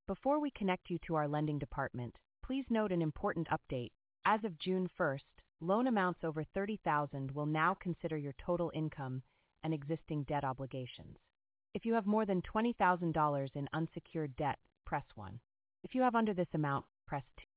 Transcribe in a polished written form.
Before we connect you to our lending department, please note an important update. As of June 1st, loan amounts over $30,000 will now consider your total income and existing debt obligations. If you have more than $20,000 in unsecured debt, press 1. If you have under this amount, press 2.